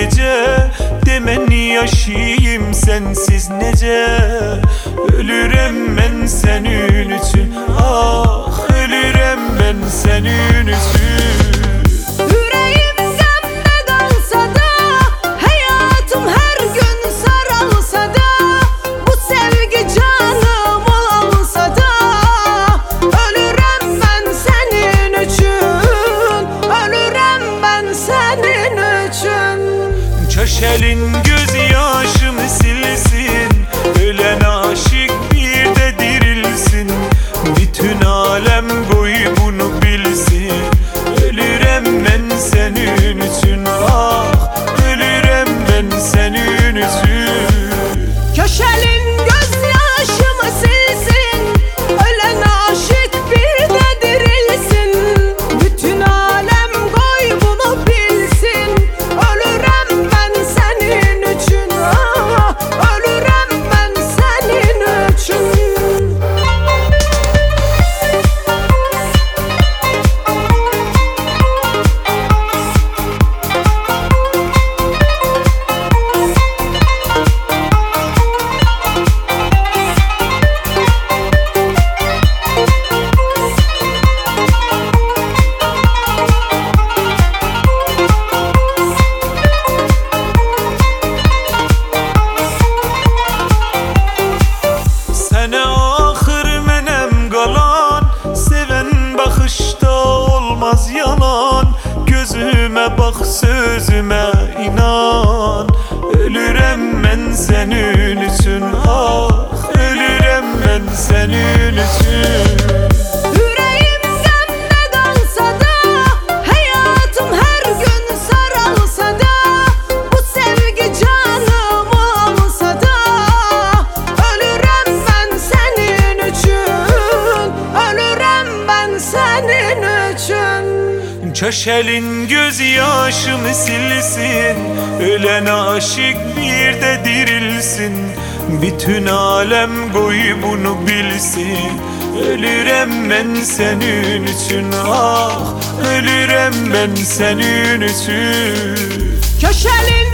gece. Demeni yaşayayım sensiz nece. Ölürem ben senin için, ah ölürem ben senin için. Köşelin gözyaşımı silsin, ölen aşık bir de dirilsin. Bütün alem boyu bunu bilsin. Ölürem ben senin için, ah ölürem ben senin için. Köşelin gözyaşımı silsin, ölen aşık bir de dirilsin. Bütün alem koy bunu bilsin. Ölürem ben senin için, ah ölürem ben senin için. Sene ahır menem qalan, seven bakışta olmaz yalan. Gözüme bak sözüme inan. Ölürem ben senin için, ah ölürem ben senin için. Köşelin gözyaşımı silsin, ölen aşık bir de dirilsin. Bütün alem boy bunu bilsin. Ölürem ben senin için, ah ölürem ben senin için. Köşelin